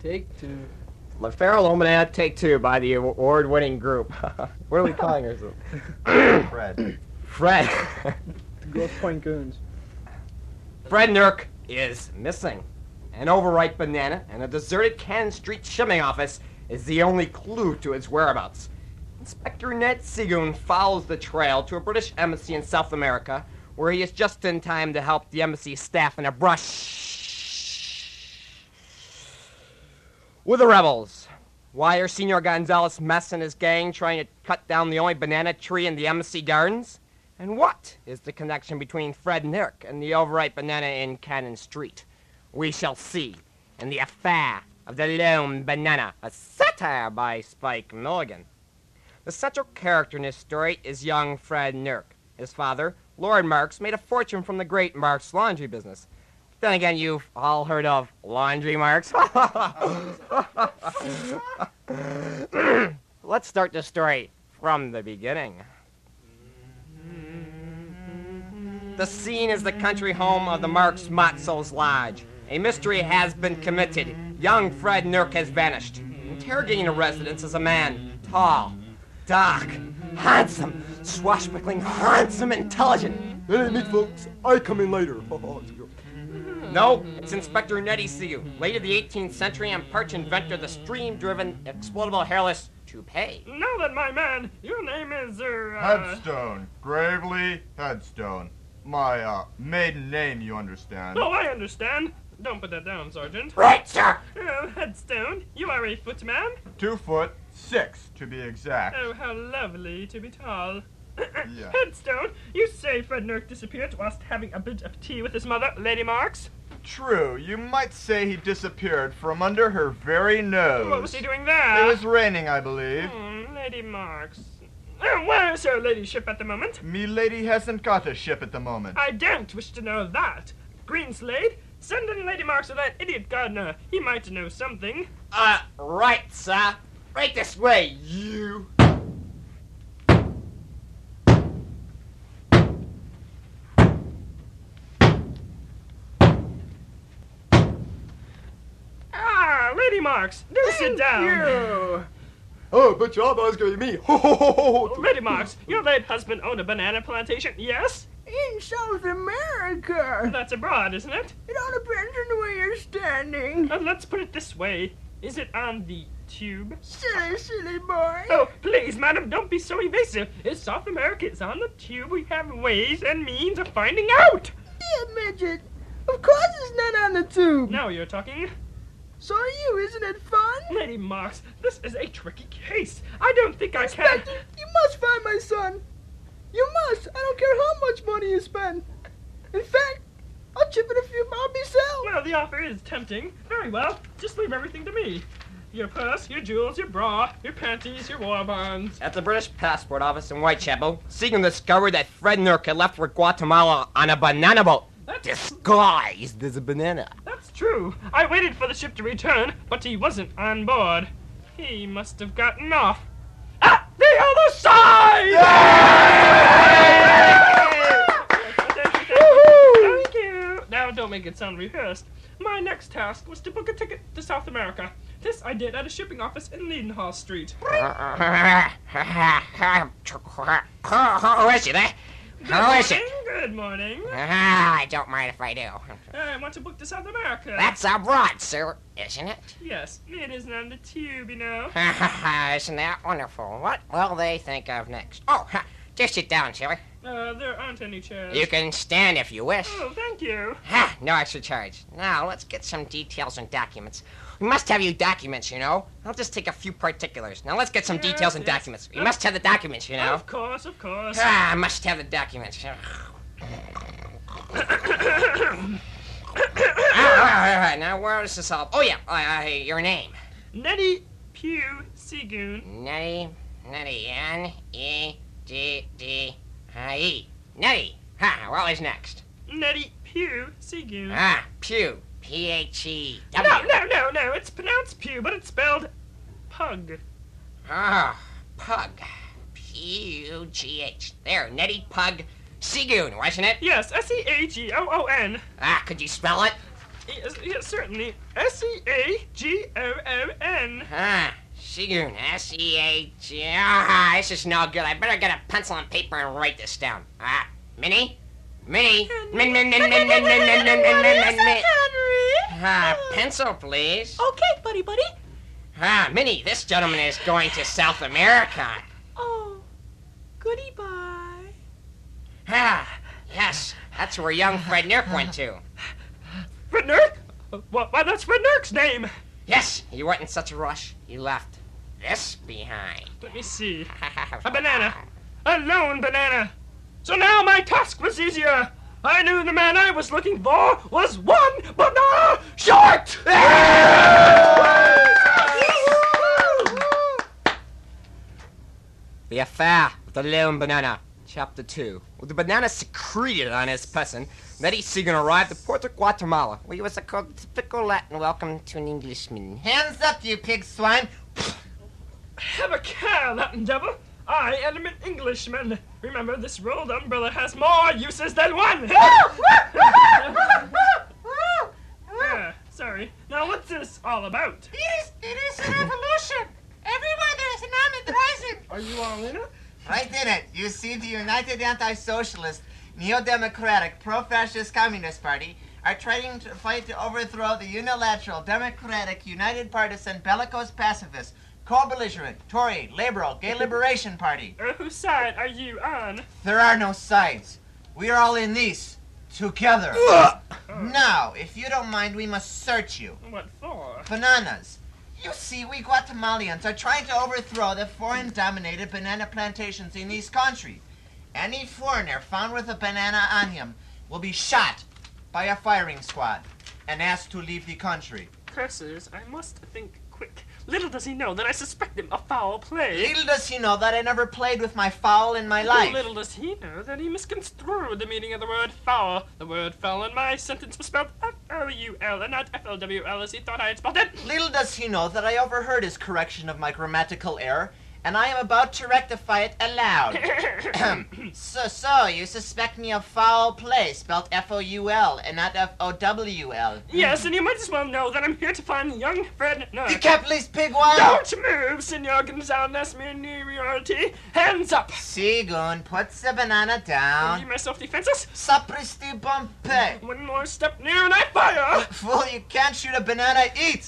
Take two. LaFerrell Illuminati Take Two by the award-winning group. What are we calling ourselves? Fred. Fred. Grosse Point Goons. Fred Nurk is missing. An overripe banana and a deserted Cannon Street shipping office is the only clue to his whereabouts. Inspector Ned Seagoon follows the trail to a British embassy in South America, where he is just in time to help the embassy staff in a brush with the rebels. Why are Senor Gonzalez Mess and his gang trying to cut down the only banana tree in the embassy gardens? And what is the connection between Fred Nurk and the overripe banana in Cannon Street? We shall see in The Affair of the Lone Banana, a satire by Spike Milligan. The central character in this story is young Fred Nurk. His father, Lord Marks, made a fortune from the great Marks laundry business. Then again, you've all heard of Laundry Marks. Let's start the story from the beginning. The scene is the country home of the Marks Motzel's Lodge. A mystery has been committed. Young Fred Nurk has vanished. Interrogating the residents is a man, tall, dark, handsome, swashbuckling, handsome, intelligent. Hey, meet folks. I come in later. No, it's Inspector Nettie Seagoon, late of the 18th century and parch inventor of the stream-driven, explodable, hairless toupee. Now then, my man, your name is, Headstone. Gravely Headstone. My, maiden name, you understand. Oh, I understand. Don't put that down, Sergeant. Right, sir. Oh, Headstone, you are a footman? 2'6", to be exact. Oh, how lovely to be tall. Yeah. Headstone, you say Fred Nurk disappeared whilst having a bit of tea with his mother, Lady Marks? True, you might say he disappeared from under her very nose. What was he doing there? It was raining, I believe. Lady Marks. Where is her ladyship at the moment? Me lady hasn't got a ship at the moment. I don't wish to know that. Greenslade, send in Lady Marks to that idiot gardener. He might know something. Right, sir. Right this way, you. Lady Marks, do sit down. Yeah. Oh, but you all thought it was going to be me. Ho, ho, ho, ho. Lady Marks, your late husband owned a banana plantation, yes? In South America. That's abroad, isn't it? It all depends on the way you're standing. Let's put it this way. Is it on the tube? Silly, silly boy. Oh, please, madam, don't be so evasive. If South America is on the tube, we have ways and means of finding out. Yeah, midget. Of course it's not on the tube. Now you're talking. So are you, isn't it fun? Lady Marks, this is a tricky case. I don't think I can. Inspector, you must find my son. You must. I don't care how much money you spend. In fact, I'll chip in a few bob myself. Well, the offer is tempting. Very well. Just leave everything to me. Your purse, your jewels, your bra, your panties, your war bonds. At the British Passport Office in Whitechapel, Seagoon discovered that Fred Nurk had left for Guatemala on a banana boat. Disguised as a banana. That's true. I waited for the ship to return, but he wasn't on board. He must have gotten off. At the other side! Thank you. Now, don't make it sound rehearsed. My next task was to book a ticket to South America. This I did at a shipping office in Leadenhall Street. Who is it, eh? Who is it? Good morning. I don't mind if I do. I want to book to South America. That's abroad, sir, isn't it? Yes, it isn't on the tube, you know. Isn't that wonderful? What will they think of next? Oh, just sit down, silly. There aren't any chairs. You can stand if you wish. Oh, thank you. No extra charge. Now, let's get some details and documents. We must have you documents, you know. I'll just take a few particulars. Now, let's get some details and documents. We must have the documents, you know. Of course, of course. I must have the documents. All right, now where is this all? Oh, yeah, your name. Nettie Pugh Seagoon. Nettie, N-E-D-D-I-E. Nettie. What was next? Nettie Pugh Seagoon. Pugh. P-H-E-W. No, it's pronounced Pew, but it's spelled Pug. Pug. P-U-G-H. There, Nettie Pug Seagoon, wasn't it? Yes, S-E-A-G-O-O-N. Could you spell it? Yes, certainly. S-E-A-G-O-O-N. Ah, Shigun, S-E-A-G. Ah, this is no good. I better get a pencil and paper and write this down. Ah, Minnie? Minnie? Ah, pencil, please. Okay, buddy. Ah, Minnie, this gentleman is going to South America. Oh, goodie bye. Ah, yes, that's where young Fred Nurk went to. Fred Nurk? Why, that's Fred Nurk's name. Yes, he went in such a rush, he left this behind. Let me see. A banana. A lone banana. So now my task was easier. I knew the man I was looking for was one banana short! The affair of the lone banana, Chapter 2. With the banana secreted on his person, Letty Segan arrived at Puerto Guatemala, where he was accorded typical Latin welcome to an Englishman. Hands up, you pig swine! Have a care, Latin devil. I am an Englishman. Remember, this rolled umbrella has more uses than one. Sorry. Now, what's this all about? It is a revolution! Everywhere there is an army rising! Are you all in it? Right in it. You see, the United Anti-Socialist, Neo-Democratic, Pro-Fascist Communist Party are trying to fight to overthrow the unilateral, democratic, united partisan, bellicose pacifist, co-belligerent, Tory, Liberal, Gay Liberation Party. Whose side are you on? There are no sides. We are all in these. Together. Now, if you don't mind, we must search you. What for? Bananas. You see, we Guatemalans are trying to overthrow the foreign-dominated banana plantations in this country. Any foreigner found with a banana on him will be shot by a firing squad and asked to leave the country. Cursors, I must think quick. Little does he know that I suspect him of foul play. Little does he know that I never played with my fowl in my life. Little does he know that he misconstrued the meaning of the word foul. The word foul in my sentence was spelled F-O-U-L and not F-L-W-L as he thought I had spelled it. Little does he know that I overheard his correction of my grammatical error, and I am about to rectify it aloud. So, you suspect me of foul play, spelled F-O-U-L and not F-O-W-L. Yes, and you might as well know that I'm here to find young Fred Nurk. The capitalist pigwire! Don't move, Senor Gonzalez Miniority. Hands up! Segun puts the banana Are down. you my self-defenses? Sapristi bompe. One more step near and I fire! Fool, you can't shoot a banana, eat!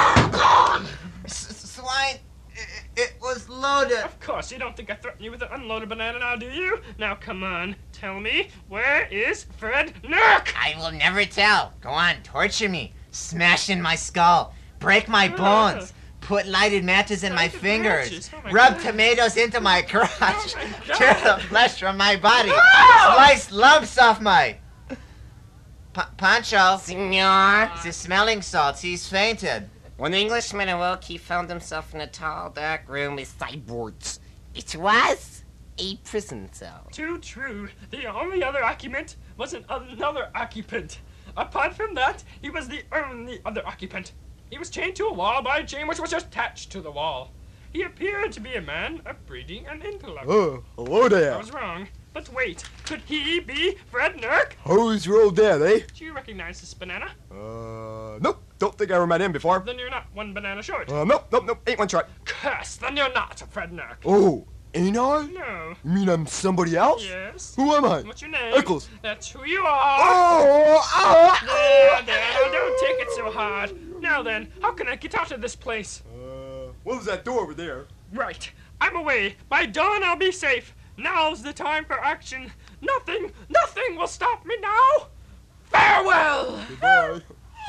Swine, it was loaded. Of course, you don't think I threatened you with an unloaded banana now, do you? Now, come on, tell me, where is Fred Nurk? I will never tell. Go on, torture me. Smash in my skull. Break my bones. Put lighted matches in my Lighted fingers. matches? Oh my Rub God. tomatoes into my crotch. Oh my God. Tear the flesh from my body. Slice lumps off my... Pancho. Senor. The smelling salts. He's fainted. When the Englishman awoke, he found himself in a tall, dark room with sideboards. It was a prison cell. Too true. The only other occupant was another occupant. Apart from that, he was the only other occupant. He was chained to a wall by a chain which was attached to the wall. He appeared to be a man of breeding and intellect. Oh, hello I there. was wrong. But wait, could he be Fred Nurk? How's your old dad, eh? Do you recognize this banana? Nope. Don't think I ever met him before. Then you're not one banana short. Nope. Ain't one shot. Curse, then you're not Fred Nurk. Oh, ain't I? No. You mean I'm somebody else? Yes. Who am I? What's your name? Eccles. That's who you are. Oh, There, now don't take it so hard. Now then, how can I get out of this place? what was that door over there? Right, I'm away. By dawn I'll be safe. Now's the time for action. Nothing will stop me now. Farewell! Goodbye.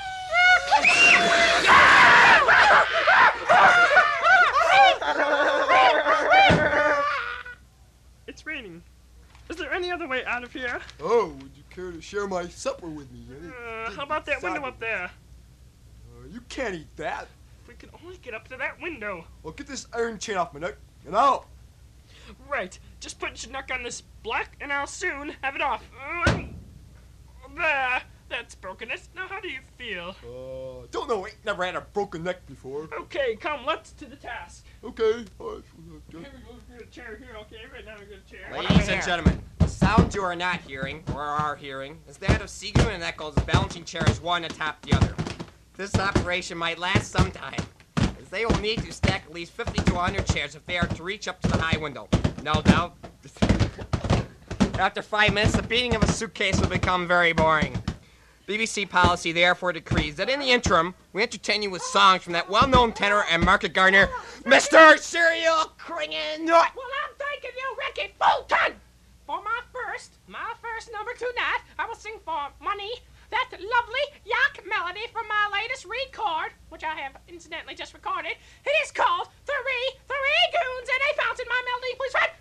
It's raining. Is there any other way out of here? Oh, would you care to share my supper with me? How about that window up there? You can't eat that. If we could only get up to that window. Well, get this iron chain off my neck, and out. Right, just put your neck on this block and I'll soon have it off. There, that's broken it. Now how do you feel? Don't know. Ain't never had a broken neck before. Okay, come, let's to the task. Okay. All right. Here we go, get a chair here, okay? Right now we get a chair. Ladies and gentlemen, sound you are not hearing, or are hearing, is that of Seagoon and Eccles balancing chairs one atop the other. This operation might last some time, as they will need to stack at least 50 to 100 chairs if they are to reach up to the high window. No doubt. After 5 minutes, the beating of a suitcase will become very boring. BBC policy therefore decrees that in the interim, we entertain you with songs from that well-known tenor and market gardener, Mr. Serial Kringen. Well, I'm thanking you, Ricky Fulton! For my first number tonight, I will sing for Money that lovely yak melody from my latest record, which I have incidentally just recorded. It is called Three Goons in a Fountain. My melody, please, Fred.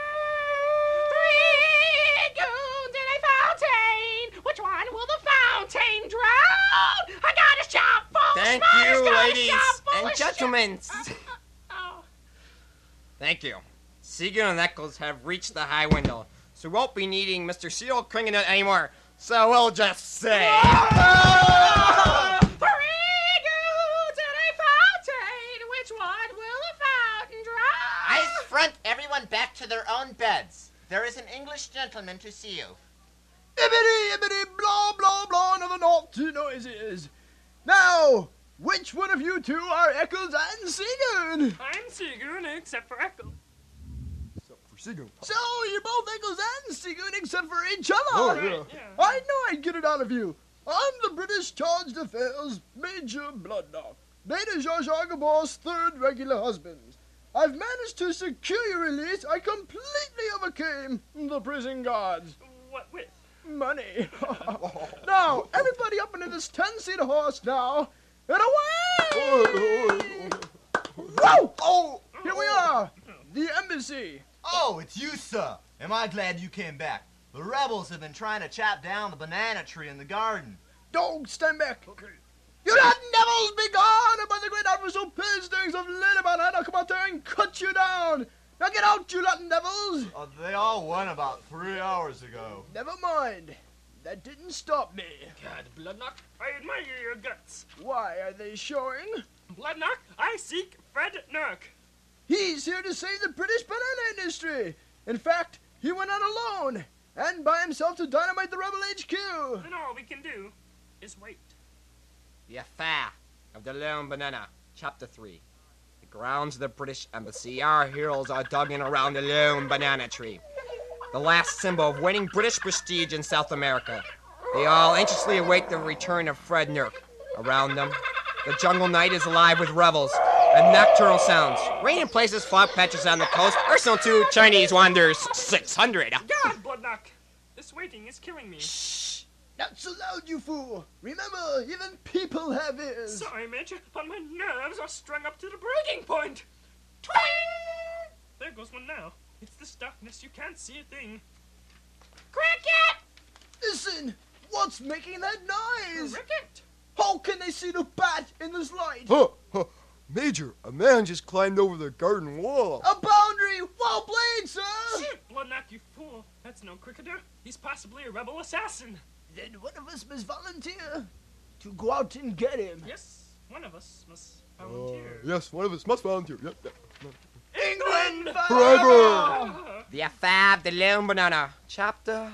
Three goons in a fountain. Which one will the fountain drown? I got a shop full of Thank spiders, you, got a ladies shop full and of gentlemen. Oh. Thank you. Seagoon and Eccles have reached the high window, so we won't be needing Mr. Serial Kringen anymore. So we'll just say... Three goons in a fountain. Which one will the fountain drown? Eyes front, everyone back to their own beds. There is an English gentleman to see you. Ibbity, ibbity, blah, blah, blah, another naughty noises. Now, which one of you two are Eccles and Seagoon? I'm Seagoon, except for Eccles. So, you're both Eccles and Seagoon except for each other. Oh, yeah. Yeah. I know I'd get it out of you. I'm the British Charged Affairs Major Bloodknock, Lady Zsa Zsa Gabor's third regular husband. I've managed to secure your release. I completely overcame the prison guards. What with? Money. Now, everybody up into this 10-seater horse now, and away! Whoa! Oh! Here we are, the embassy. Oh, it's you, sir. Am I glad you came back? The rebels have been trying to chop down the banana tree in the garden. Don't stand back. You Latin devils, be gone! And by the great artificial pistons of Lady Banana, I'll come out there and cut you down. Now get out, you Latin devils. They all went about 3 hours ago. Never mind. That didn't stop me. God, Bloodknock, I admire your guts. Why are they showing? Bloodknock, I seek Fred Nurk. He's here to save the British banana industry. In fact, he went out alone and by himself to dynamite the rebel HQ. And all we can do is wait. The Affair of the Lone Banana, Chapter 3. The grounds of the British Embassy. Our heroes are dug in around the lone banana tree, the last symbol of waning British prestige in South America. They all anxiously await the return of Fred Nurk. Around them, the jungle night is alive with revels and nocturnal sounds. Rain in places, fog patches on the coast. Arsenal 2, Chinese Wanderers 600. God, Bloodknock, this waiting is killing me. Shh! Not so loud, you fool. Remember, even people have ears. Sorry, Major, but my nerves are strung up to the breaking point. Twang! There goes one now. It's this darkness, you can't see a thing. Cricket! Listen, what's making that noise? Cricket! How can they see the bat in this light? Huh, huh. Major, a man just climbed over the garden wall. A boundary! Well played, sir! Shoot, Bloodknock, you fool. That's no cricketer. He's possibly a rebel assassin. Then one of us must volunteer to go out and get him. Yes, one of us must volunteer. Yes, one of us must volunteer. Yep, yep. England Forever! The Affair of the Lone Banana, Chapter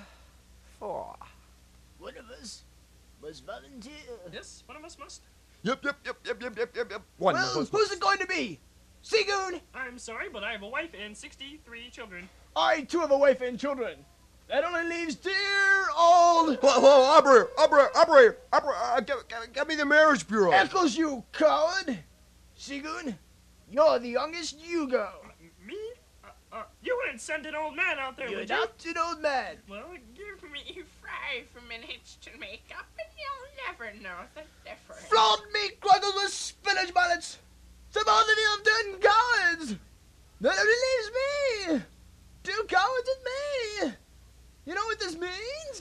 4. One of us must volunteer. Yes, one of us must. Yep, yep, yep, yep, yep, yep, yep, yep. One Well, of us who's it going to be? Seagoon? I'm sorry, but I have a wife and 63 children. I too have a wife and children. That only leaves dear old Whoa, Aubrey, get me the marriage bureau. Eccles, you coward. Seagoon, you're the youngest. You go. Me? You wouldn't send an old man out there, You're would you? not an old man. Well, give me 5 minutes to make up, and you'll never know the difference. Flawed meat crumbled with spinach bullets. Supposedly of 10 cowards. That only leaves me. 2 cowards and me. You know what this means?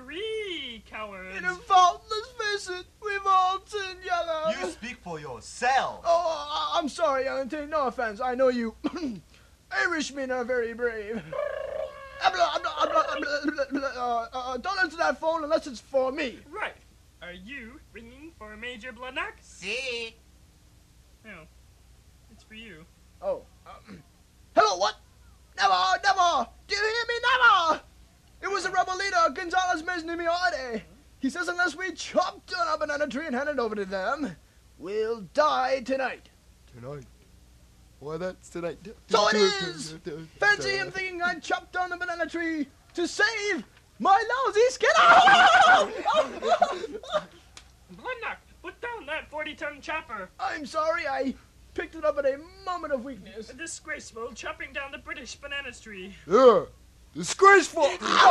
3 cowards. In a faultless visit, we've all together. You speak for yourself. Oh, I'm sorry, Auntie. No offense. I know you Irishmen are very brave. Don't answer that phone unless it's for me. Right. Are you ringing for Major Bloodknock? See? No. It's for you. Oh. Hello, what? Never, never. Do you hear me? Never. He says unless we chop down a banana tree and hand it over to them, we'll die tonight. Tonight. Why, that's tonight. So it is! Fancy him thinking I chopped down a banana tree to save my lousy skin. Bloodknock, put down that 40-ton chopper. I'm sorry, I picked it up at a moment of weakness. Disgraceful, chopping down the British banana tree. Yeah. Disgraceful.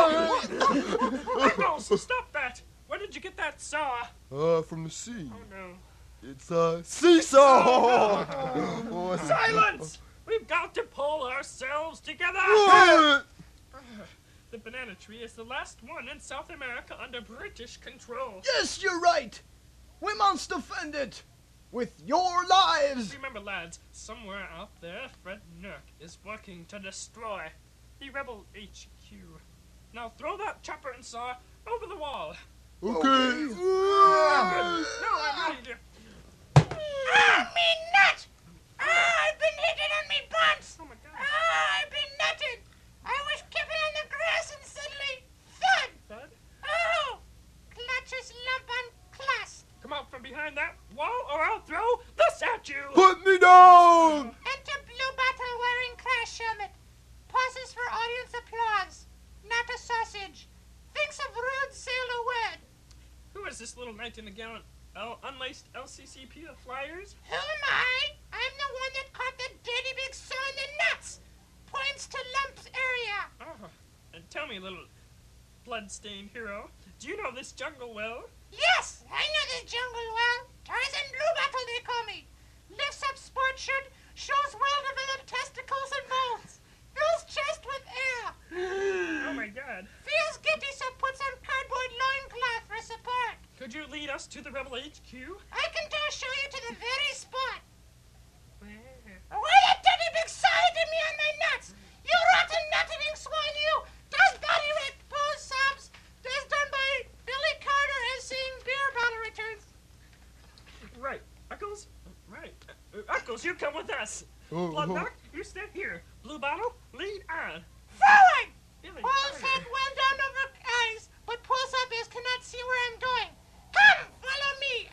Eccles, stop that! Where did you get that saw? From the sea. Oh no. It's a seesaw. Silence! We've got to pull ourselves together! What? The banana tree is the last one in South America under British control. Yes, you're right. We must defend it with your lives. Remember, lads, somewhere out there, Fred Nurk is working to destroy the Rebel HQ. Now throw that chopper and saw over the wall. Okay. No, I'm ready to... Me nut! I've been hitting on me buns! Oh my God. I've been nutted! I was kicking on the grass and suddenly, thud! Thud? Oh! Clutches lump on class. Come out from behind that wall or I'll throw this at you! Put me down. Enter blue bottle wearing crash helmet. Pauses for audience applause. Not a sausage. Thinks of rude sailor word. Who is this little knight in the gallant unlaced LCCP of flyers? Who am I? I'm the one that caught the dirty big saw in the nuts. Points to Lump's area. Oh, and tell me, little blood-stained hero, do you know this jungle well? Yes, I know this jungle well. Tarzan Blue Bottle, they call me. Lifts up sport shirt, shows well-developed testicles and bones. Fills chest with air. Oh my God. Feels giddy, so puts on cardboard loincloth for support. Could you lead us to the Rebel HQ? I can just show you to the very spot. Where? Where that dirty big side to me on my nuts! You rotten nutting swine, you! Does body wreck pose sobs? Does done by Billy Carter as seeing beer bottle returns. Right. Eccles? Right. Eccles, you come with us. Bloodknock, you stay here. Blue Bottle, lead on. Forward! Billy Pulls Carter. head well down over eyes, but pulls up ears cannot see where I'm going. Come, follow me.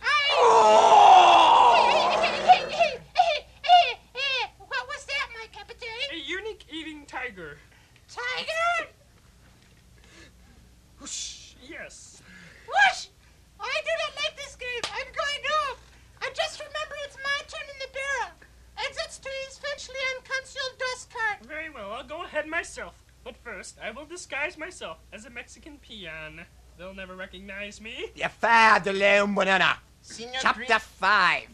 What was that, my captain? A unique eating tiger. Tiger? Whoosh. Yes. Whoosh! I do not like this game. I'm going home. I just remember it's my turn in the barrel. Exits to East Finchley and concealed dust cart. Very well, I'll go ahead myself. But first, I will disguise myself as a Mexican peon. They'll never recognize me. The affair de la banana. Senor Chapter 5.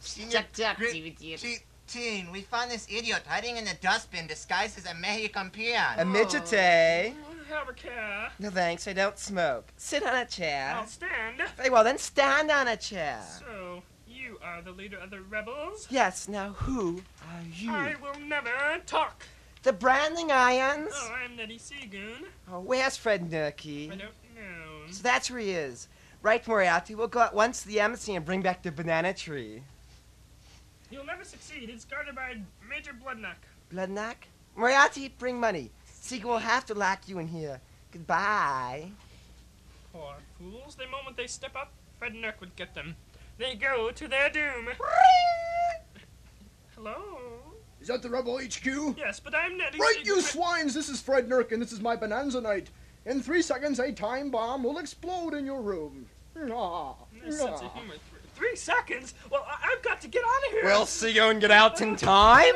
Teen, we found this idiot hiding in the dustbin disguised as a Mexican peon. A midget. Have a care. No thanks, I don't smoke. Sit on a chair. I'll stand. Very well, then stand on a chair. So, you are the leader of the rebels? Yes, now who are you? I will never talk. The branding irons? Oh, I'm Nettie Seagoon. Oh, where's Fred Nurky? I don't know. So that's where he is. Right, Moriarty, we'll go at once to the embassy and bring back the banana tree. You'll never succeed. It's guarded by Major Bloodknock. Bloodknock? Moriarty, bring money. Seagull will have to lock you in here. Goodbye. Poor fools. The moment they step up, Fred Nurk would get them. They go to their doom. Hello? Is that the Rebel HQ? Yes, but I'm Nettie Right, you Seagoon. swines! This is Fred Nurk, and this is my bonanza night. In 3 seconds, a time bomb will explode in your room. Nice sense of humor. 3 seconds? Well, I've got to get out of here. Will Seagoon get out in time?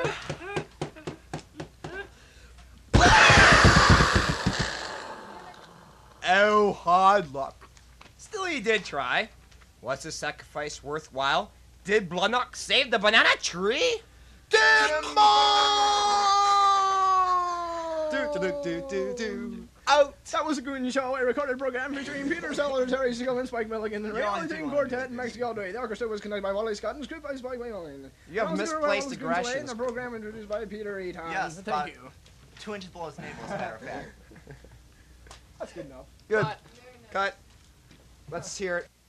Oh, hard luck. Still, he did try. Was his sacrifice worthwhile? Did Bloodknock save the banana tree? Demo! Do. Out! That was a Goon Show, a recorded program featuring Peter Sellers, Harry Seagull, and Spike Milligan, and reality quartet in Mexico Day. The orchestra was conducted by Wally Scott and script by Spike Milligan. You have misplaced aggression. And the program introduced by Peter Eaton. Yes, Thank you. 2 inches below his navel, as a matter of fact. That's good enough. Good. Cut. Let's hear it.